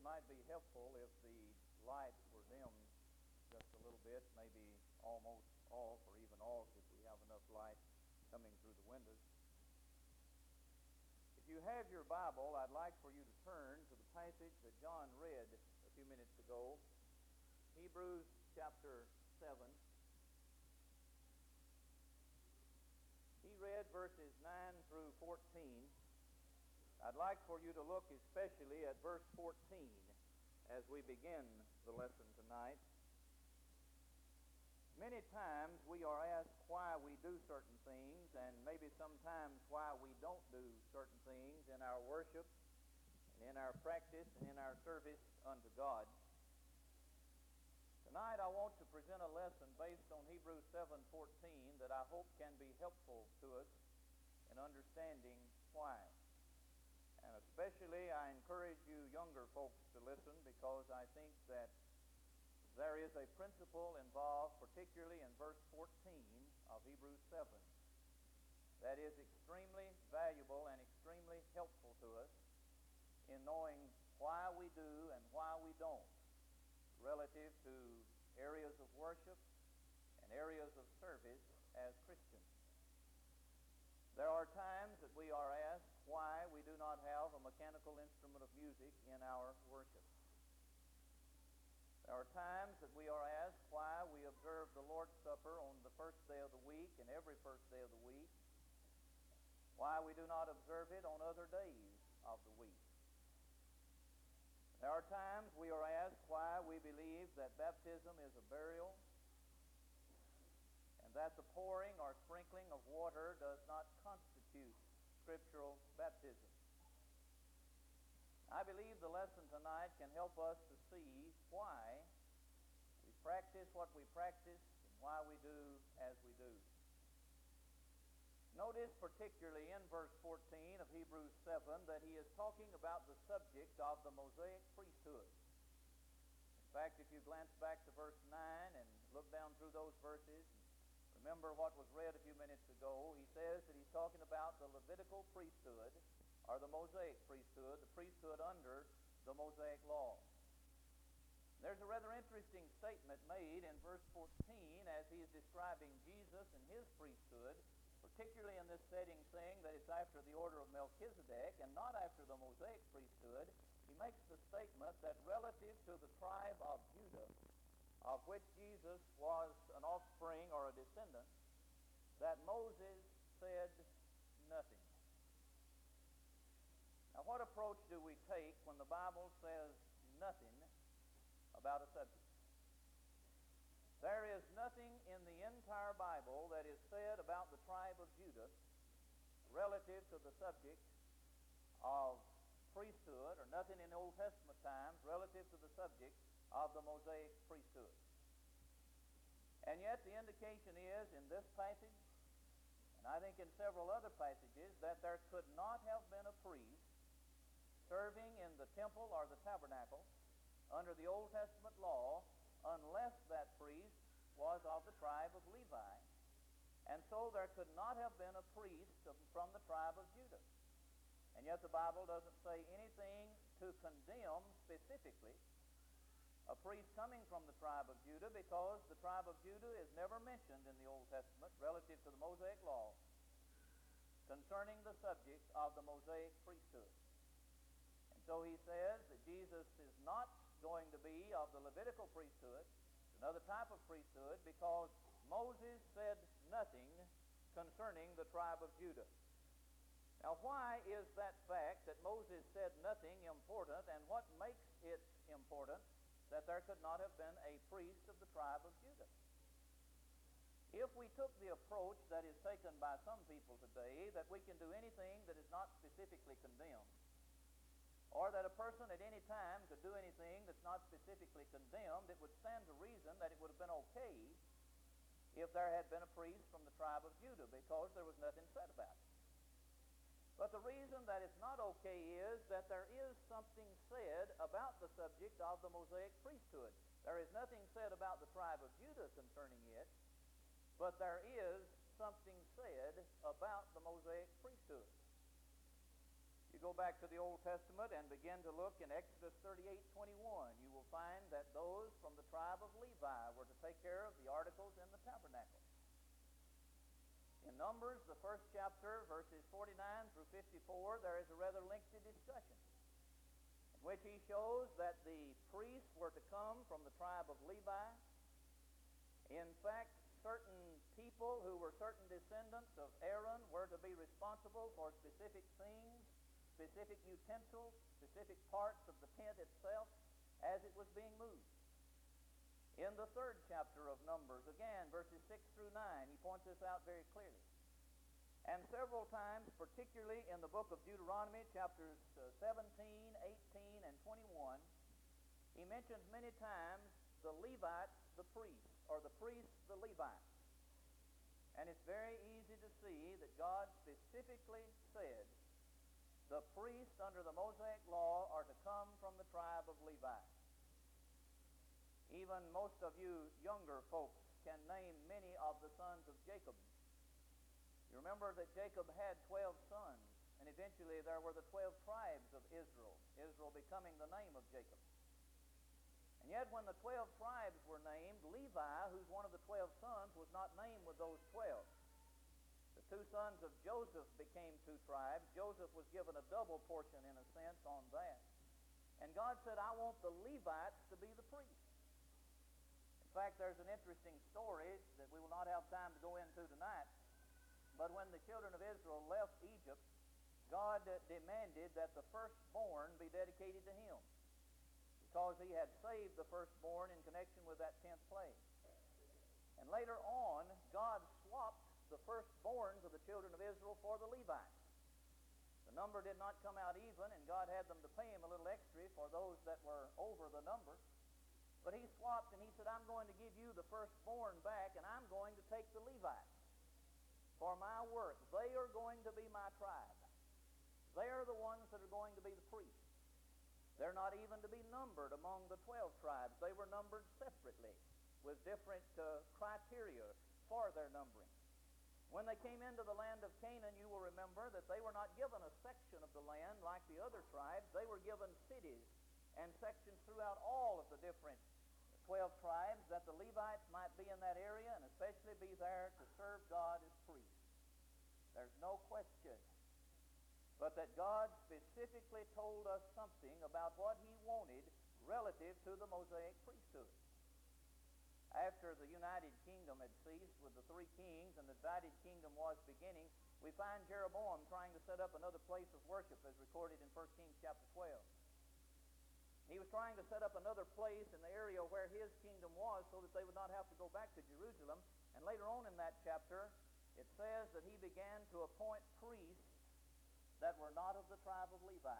might be helpful if the lights were dimmed just a little bit, maybe almost off or even off if we have enough light coming through the windows. If you have your Bible, I'd like for you to turn to the passage that John read a few minutes ago, Hebrews chapter 7. He read verses 9 through 14. I'd like for you to look especially at verse 14 as we begin the lesson tonight. Many times we are asked why we do certain things, and maybe sometimes why we don't do certain things in our worship, and in our practice, and in our service unto God. Tonight I want to present a lesson based on Hebrews 7:14 that I hope can be helpful to us in understanding why. And especially I encourage you younger folks to listen, because I think that there is a principle involved, particularly in verse 14 of Hebrews 7, that is extremely valuable and extremely helpful to us in knowing why we do and why we don't, relative to areas of worship and areas of service as Christians. There are times that we are asked why we do not have a mechanical instrument of music in our worship. There are times that we are asked why we observe the Lord's Supper on the first day of the week and every first day of the week, why we do not observe it on other days of the week. There are times we are asked why we believe that baptism is a burial, and that the pouring or sprinkling of water does not constitute scriptural baptism. I believe the lesson tonight can help us to see why we practice what we practice and why we do as we do. Notice particularly in verse 14 of Hebrews 7 that he is talking about the subject of the Mosaic priesthood. In fact, if you glance back to verse 9 and look down through those verses, remember what was read a few minutes ago, he says that he's talking about the Levitical priesthood, or the Mosaic priesthood, the priesthood under the Mosaic law. There's a rather interesting statement made in verse 14 as he is describing Jesus and his priesthood, particularly in this setting, saying that it's after the order of Melchizedek and not after the Mosaic priesthood. He makes the statement that relative to the tribe of Judah, of which Jesus was an offspring or a descendant, that Moses said nothing. Now, what approach do we take when the Bible says nothing about a subject? There is nothing in the entire Bible that is said about the tribe of Judah relative to the subject of priesthood, or nothing in Old Testament times relative to the subject of the Mosaic priesthood. And yet the indication is in this passage, and I think in several other passages, that there could not have been a priest serving in the temple or the tabernacle under the Old Testament law unless that priest was of the tribe of Levi. And so there could not have been a priest from the tribe of Judah. And yet the Bible doesn't say anything to condemn specifically a priest coming from the tribe of Judah, because the tribe of Judah is never mentioned in the Old Testament relative to the Mosaic law concerning the subject of the Mosaic priesthood. And so he says that Jesus is not going to be of the Levitical priesthood, another type of priesthood, because Moses said nothing concerning the tribe of Judah. Now, why is that fact that Moses said nothing important, and what makes it important that there could not have been a priest of the tribe of Judah? If we took the approach that is taken by some people today, that we can do anything that is not specifically condemned, or that a person at any time could do anything that's not specifically condemned, it would stand to reason that it would have been okay if there had been a priest from the tribe of Judah, because there was nothing said about it. But the reason that it's not okay is that there is something said about the subject of the Mosaic priesthood. There is nothing said about the tribe of Judah concerning it, but there is something said about the Mosaic priesthood. You go back to the Old Testament and begin to look in Exodus 38:21, you will find that those from the tribe of Levi were to take care of the articles in the tabernacle. In Numbers, the first chapter, verses 49 through 54, there is a rather lengthy discussion in which he shows that the priests were to come from the tribe of Levi. In fact, certain people who were certain descendants of Aaron were to be responsible for specific things, specific utensils, specific parts of the tent itself as it was being moved. In the third chapter of Numbers, again, verses 6 through 9, he points this out very clearly. And several times, particularly in the book of Deuteronomy, chapters 17, 18, and 21, he mentions many times the Levites, the priests, or the priests, the Levites. And it's very easy to see that God specifically said the priests under the Mosaic law are to come from the tribe of Levi. Even most of you younger folks can name many of the sons of Jacob. You remember that Jacob had 12 sons, and eventually there were the 12 tribes of Israel, Israel becoming the name of Jacob. And yet when the 12 tribes were named, Levi, who's one of the 12 sons, was not named with those 12. The two sons of Joseph became two tribes. Joseph was given a double portion, in a sense, on that. And God said, I want the Levites to be the priests. In fact, there's an interesting story that we will not have time to go into tonight. But when the children of Israel left Egypt, God demanded that the firstborn be dedicated to Him, because He had saved the firstborn in connection with that 10th plague. And later on, God swapped the firstborns of the children of Israel for the Levites. The number did not come out even, and God had them to pay Him a little extra for those that were over the number. But He swapped, and He said, I'm going to give you the firstborn back, and I'm going to take the Levites for my work. They are going to be my tribe. They are the ones that are going to be the priests. They're not even to be numbered among the 12 tribes. They were numbered separately with different criteria for their numbering. When they came into the land of Canaan, you will remember that they were not given a section of the land like the other tribes. They were given cities and sections throughout all of the different 12 tribes, that the Levites might be in that area and especially be there to serve God as priests. There's no question but that God specifically told us something about what He wanted relative to the Mosaic priesthood. After the united kingdom had ceased with the three kings and the divided kingdom was beginning, we find Jeroboam trying to set up another place of worship, as recorded in 1 Kings chapter 12. He was trying to set up another place in the area where his kingdom was so that they would not have to go back to Jerusalem. And later on in that chapter, it says that he began to appoint priests that were not of the tribe of Levi.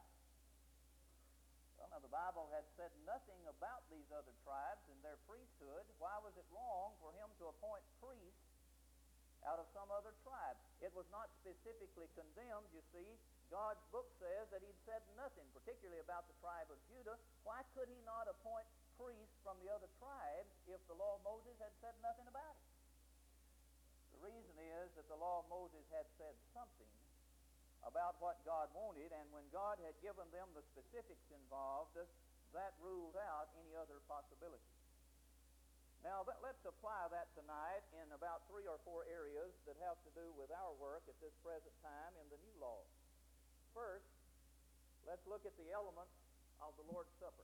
Well, now the Bible had said nothing about these other tribes and their priesthood. Why was it wrong for him to appoint priests out of some other tribe? It was not specifically condemned, you see. God's book says that He'd said nothing, particularly about the tribe of Judah. Why could He not appoint priests from the other tribes if the law of Moses had said nothing about it? The reason is that the law of Moses had said something about what God wanted, and when God had given them the specifics involved, that ruled out any other possibility. Now, let's apply that tonight in about 3 or 4 areas that have to do with our work at this present time in the new law. First, let's look at the elements of the Lord's Supper.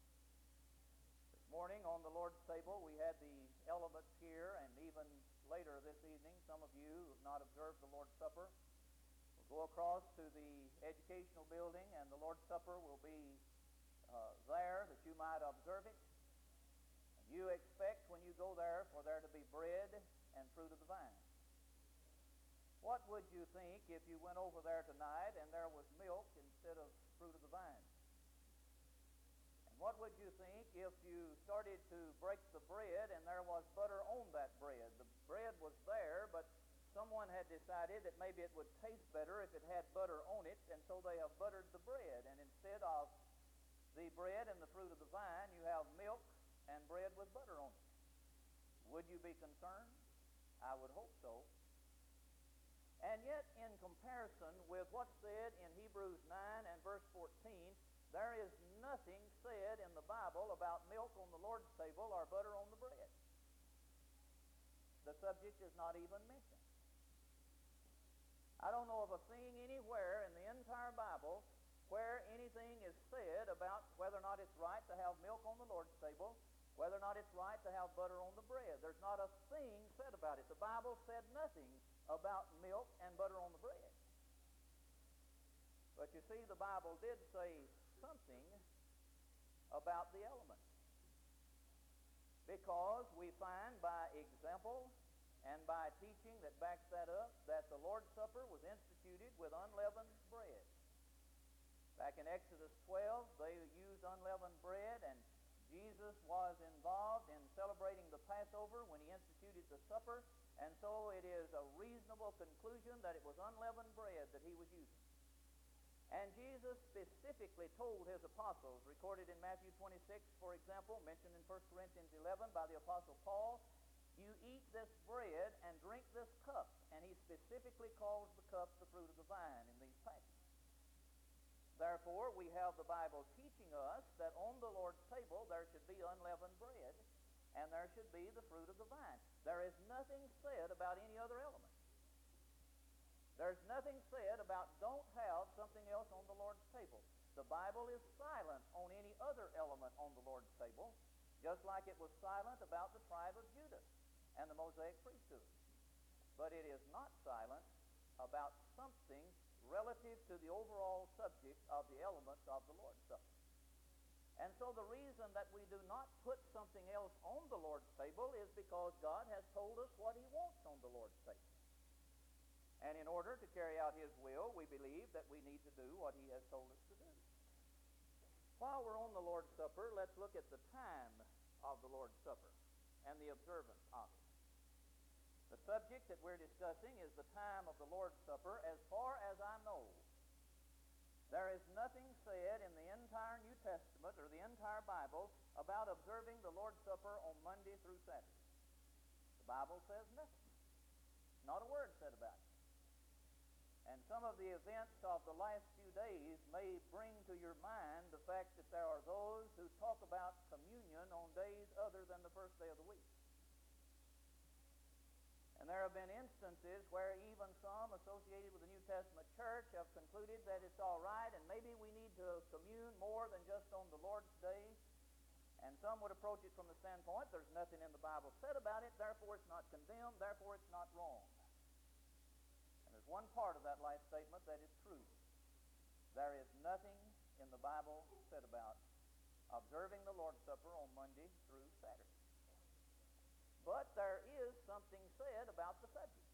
This morning on the Lord's table, we had the elements here, and even later this evening, some of you who have not observed the Lord's Supper will go across to the educational building, and the Lord's Supper will be there that you might observe it. And you expect when you go there for there to be bread and fruit of the vine. What would you think if you went over there tonight and there was milk instead of fruit of the vine? And what would you think if you started to break the bread and there was butter on that bread? The bread was there, but someone had decided that maybe it would taste better if it had butter on it, and so they have buttered the bread. And instead of the bread and the fruit of the vine, you have milk and bread with butter on it. Would you be concerned? I would hope so. And yet, in comparison with what's said in Hebrews 9 and verse 14, there is nothing said in the Bible about milk on the Lord's table or butter on the bread. The subject is not even mentioned. I don't know of a thing anywhere in the entire Bible where anything is said about whether or not it's right to have milk on the Lord's table, whether or not it's right to have butter on the bread. There's not a thing said about it. The Bible said nothing about milk and butter on the bread. But you see, the Bible did say something about the elements. Because we find by example and by teaching that backs that up that the Lord's Supper was instituted with unleavened bread. Back in Exodus 12, they used unleavened bread, and Jesus was involved in celebrating the Passover when he instituted the supper, and so it is a reasonable conclusion that it was unleavened bread that he was using. And Jesus specifically told his apostles, recorded in Matthew 26, for example, mentioned in 1 Corinthians 11 by the Apostle Paul, you eat this bread and drink this cup. And he specifically calls the cup the fruit of the vine in these passages. Therefore, we have the Bible teaching us that on the Lord's table there should be unleavened bread and there should be the fruit of the vine. There is nothing said about any other element. There's nothing said about don't have something else on the Lord's table. The Bible is silent on any other element on the Lord's table, just like it was silent about the tribe of Judah and the Mosaic priesthood. But it is not silent about something relative to the overall subject of the elements of the Lord's Supper. And so the reason that we do not put something else on the Lord's table is because God has told us what he wants on the Lord's table. And in order to carry out his will, we believe that we need to do what he has told us to do. While we're on the Lord's Supper, let's look at the time of the Lord's Supper and the observance of it. The subject that we're discussing is the time of the Lord's Supper. As far as I know, there is nothing said in the entire New Testament or the entire Bible about observing the Lord's Supper on Monday through Saturday. The Bible says nothing. Not a word said about it. And some of the events of the last few days may bring to your mind the fact that there are those who talk about communion on days other than the first day of the week. And there have been instances where even some associated with the New Testament church have concluded that it's all right and maybe we need to commune more than just on the Lord's Day. And some would approach it from the standpoint there's nothing in the Bible said about it, therefore it's not condemned, therefore it's not wrong. One part of that last statement that is true. There is nothing in the Bible said about observing the Lord's Supper on Monday through Saturday. But there is something said about the subject.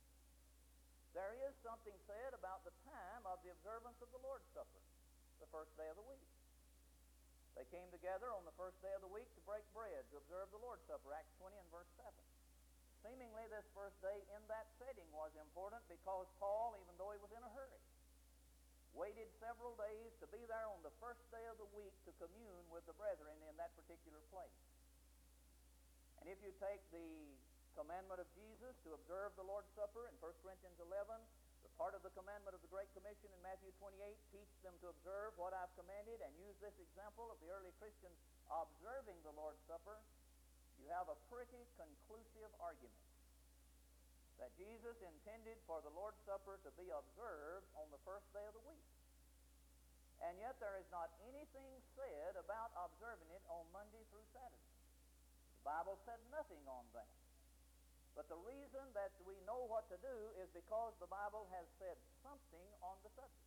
There is something said about the time of the observance of the Lord's Supper, the first day of the week. They came together on the first day of the week to break bread, to observe the Lord's Supper, Acts 20 and verse 7. Seemingly this first day in that setting was important because Paul, even though he was in a hurry, waited several days to be there on the first day of the week to commune with the brethren in that particular place. And if you take the commandment of Jesus to observe the Lord's Supper in 1 Corinthians 11, the part of the commandment of the Great Commission in Matthew 28, teach them to observe what I've commanded, and use this example of the early Christians observing the Lord's Supper, you have a pretty conclusive argument that Jesus intended for the Lord's Supper to be observed on the first day of the week. And yet there is not anything said about observing it on Monday through Saturday. The Bible said nothing on that. But the reason that we know what to do is because the Bible has said something on the subject.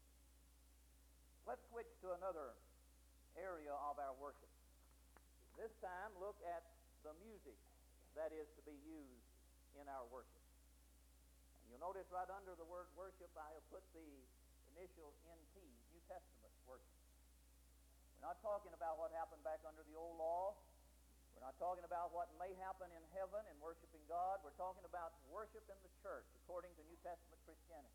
Let's switch to another area of our worship. This time, look at the music that is to be used in our worship. And you'll notice right under the word worship, I have put the initials NT, New Testament worship. We're not talking about what happened back under the old law. We're not talking about what may happen in heaven in worshiping God. We're talking about worship in the church according to New Testament Christianity.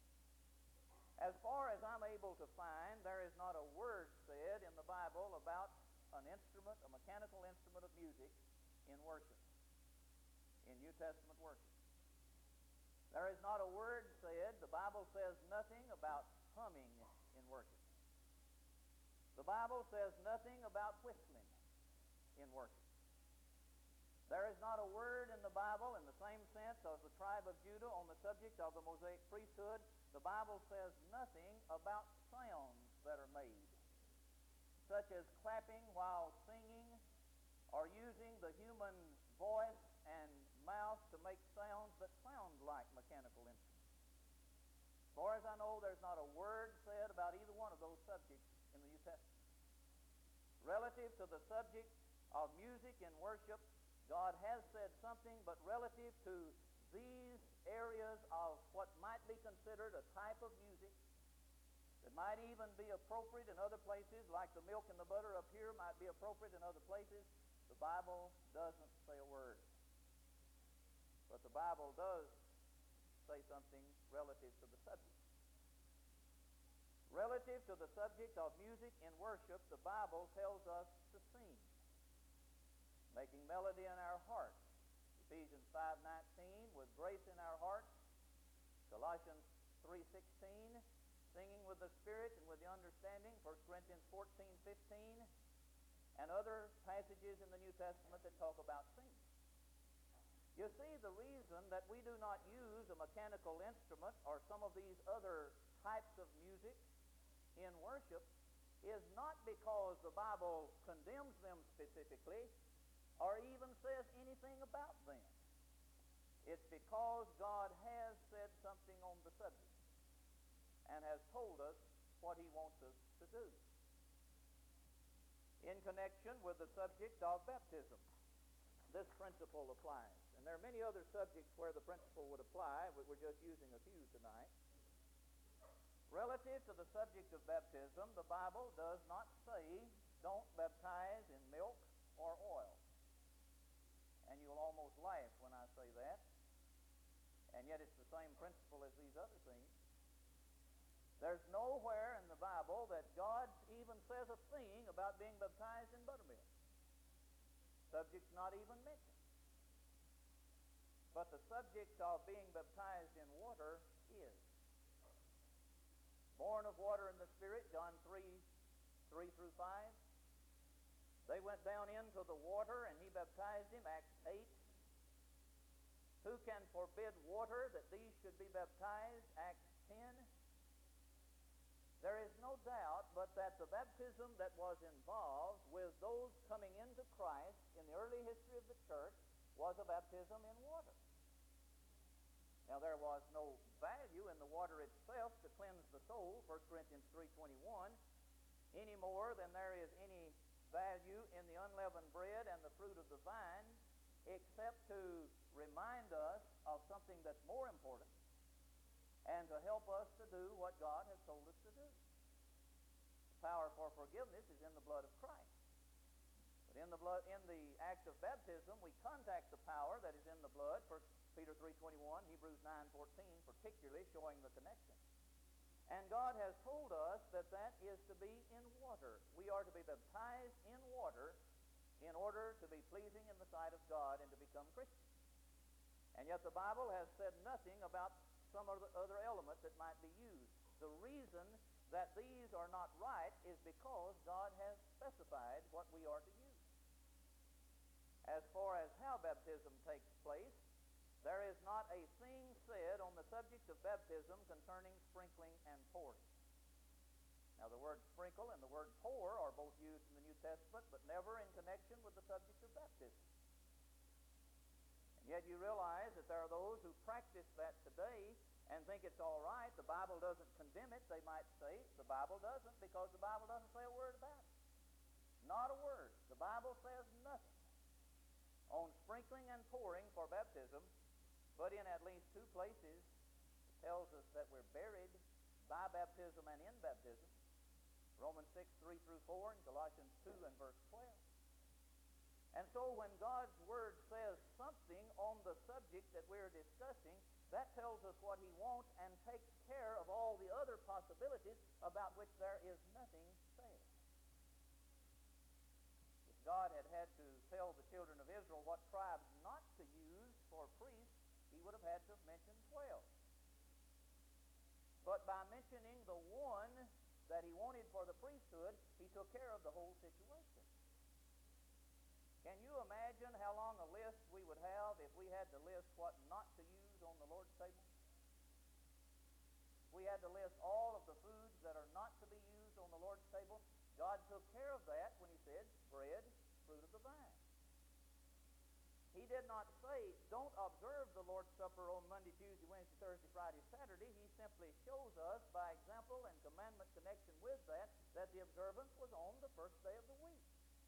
As far as I'm able to find, there is not a word said in the Bible about an instrument, a mechanical instrument of music in worship, in New Testament worship. There is not a word said. The Bible says nothing about humming in worship. The Bible says nothing about whistling in worship. There is not a word in the Bible in the same sense of the tribe of Judah on the subject of the Mosaic priesthood. The Bible says nothing about sounds that are made, such as clapping while singing or using the human voice and mouth to make sounds that sound like mechanical instruments. As far as I know, there's not a word said about either one of those subjects in the New Testament. Relative to the subject of music and worship, God has said something, but relative to these areas of what might be considered a type of music that might even be appropriate in other places, like the milk and the butter up here might be appropriate in other places, the Bible doesn't say a word. But the Bible does say something relative to the subject. Relative to the subject of music in worship, the Bible tells us to sing, making melody in our hearts. Ephesians 5:19, with grace in our hearts. Colossians 3:16, singing with the Spirit and with the understanding. 1 Corinthians 14:15, and other passages in the New Testament that talk about singing. You see, the reason that we do not use a mechanical instrument or some of these other types of music in worship is not because the Bible condemns them specifically or even says anything about them. It's because God has said something on the subject and has told us what He wants us to do. In connection with the subject of baptism, this principle applies. And there are many other subjects where the principle would apply, but we're just using a few tonight. Relative to the subject of baptism, the Bible does not say, don't baptize in milk or oil. And you'll almost laugh when I say that. And yet it's the same principle as these other things. There's nowhere in the Bible that God even says a thing about being baptized in buttermilk. Subject's not even mentioned. But the subject of being baptized in water is. Born of water and the Spirit, John 3:3 through 5. They went down into the water and He baptized him, Acts 8. Who can forbid water that these should be baptized, Acts 10. There is no doubt but that the baptism that was involved with those coming into Christ in the early history of the church was a baptism in water. Now, there was no value in the water itself to cleanse the soul, 1 Corinthians 3:21, any more than there is any value in the unleavened bread and the fruit of the vine, except to remind us of something that's more important and to help us to do what God has told us to do. The power for forgiveness is in the blood of Christ. But in the act of baptism, we contact the power that is in the blood, 1 Peter 3:21, Hebrews 9:14, particularly showing the connection. And God has told us that that is to be in water. We are to be baptized in water in order to be pleasing in the sight of God and to become Christians. And yet the Bible has said nothing about some other element that might be used. The reason that these are not right is because God has specified what we are to use. As far as how baptism takes place, there is not a thing said on the subject of baptism concerning sprinkling and pouring. Now, the word sprinkle and the word pour are both used in the New Testament, but never in connection with the subject of baptism. And yet you realize that there are those who practice that today and think it's all right. The Bible doesn't condemn it, they might say. The Bible doesn't, because the Bible doesn't say a word about it. Not a word. The Bible says nothing on sprinkling and pouring for baptism, but in at least two places it tells us that we're buried by baptism and in baptism. Romans 6:3 through 4 and Colossians 2 and verse 12. And so when God's Word says something on the subject that we're discussing, that tells us what He wants and takes care of all the other possibilities about which there is nothing said. If God had had to tell the children of Israel what tribes not to use for priests, He would have had to have mentioned 12. but by mentioning the one that he wanted for the priesthood, he took care of the whole situation. Can you imagine how long a list we would have if we had to list what not to use on the Lord's table? We had to list all of the foods that are not to be used on the Lord's table. God took care of that when he said, bread, fruit of the vine. He did not say, don't observe the Lord's Supper on Monday, Tuesday, Wednesday, Thursday, Friday, Saturday. He simply shows us by example and commandment connection with that the observance was on the first day of the week.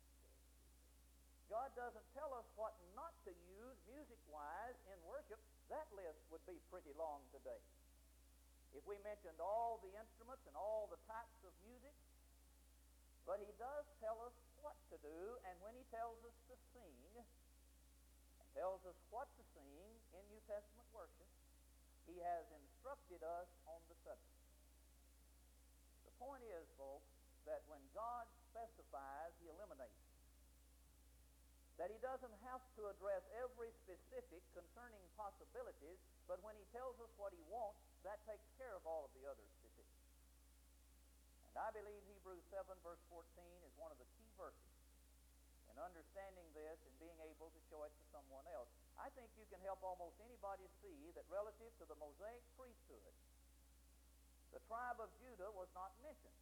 God doesn't tell us what not to use music-wise in worship. That list would be pretty long today. If we mentioned all the instruments and all the types of music, but he does tell us what to do, and when he tells us to sing, and tells us what to sing in New Testament worship, he has instructed us on the subject. The point is, folks, that when God specifies, he eliminates. That he doesn't have to address every specific concerning possibilities, but when he tells us what he wants, that takes care of all of the other specifics. And I believe Hebrews 7 verse 14 is one of the key verses in understanding this and being able to show it to someone else. I think you can help almost anybody see that relative to the Mosaic priesthood, the tribe of Judah was not mentioned.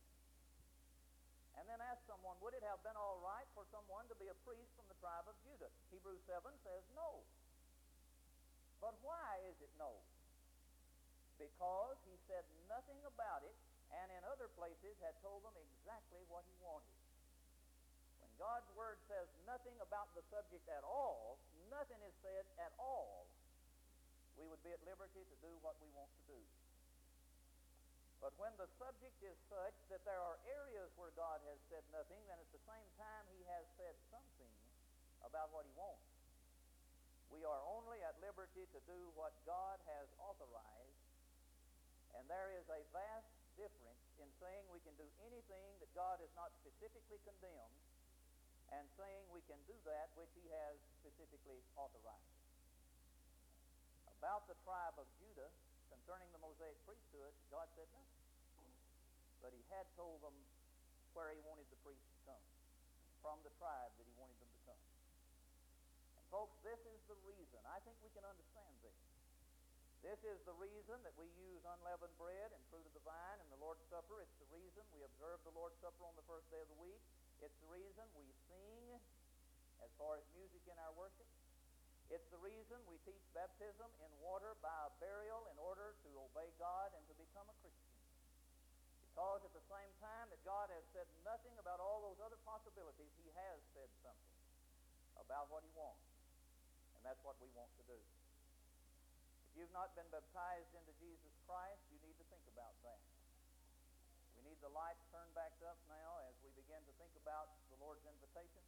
And then ask someone, would it have been all right for someone to be a priest from the tribe of Judah? Hebrews 7 says no. But why is it no? Because he said nothing about it, and in other places had told them exactly what he wanted. When God's Word says nothing about the subject at all, nothing is said at all, we would be at liberty to do what we want to do. But when the subject is such that there are areas where God has said nothing, then at the same time he has said something about what he wants. We are only at liberty to do what God has authorized, and there is a vast difference in saying we can do anything that God has not specifically condemned and saying we can do that which he has specifically authorized. About the tribe of Judah, concerning the Mosaic priesthood, God said nothing. But he had told them where he wanted the priests to come, from the tribe that he wanted them to come. And folks, this is the reason. I think we can understand this. This is the reason that we use unleavened bread and fruit of the vine in the Lord's Supper. It's the reason we observe the Lord's Supper on the first day of the week. It's the reason we sing as far as music in our worship. It's the reason we teach baptism in water by a burial in order to obey God and to become a Christian. Because at the same time that God has said nothing about all those other possibilities, he has said something about what he wants. And that's what we want to do. If you've not been baptized into Jesus Christ, you need to think about that. We need the lights turned back up now as we begin to think about the Lord's invitation.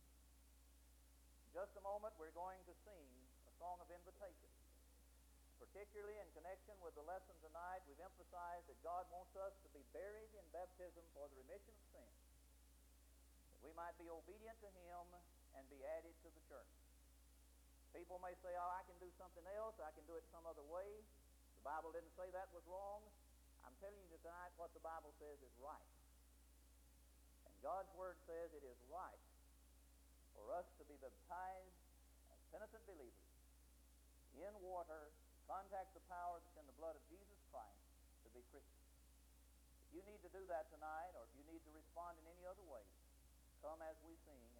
In just a moment, we're going to sing a song of invitation. Particularly in connection with the lesson tonight, we've emphasized that God wants us to be buried in baptism for the remission of sin, that we might be obedient to him and be added to the church. People may say, oh, I can do something else, I can do it some other way. The Bible didn't say that was wrong. I'm telling you tonight what the Bible says is right. And God's Word says it is right for us to be baptized as penitent believers in water, contact the power that's in the blood of Jesus Christ to be Christians. If you need to do that tonight, or if you need to respond in any other way, come as we sing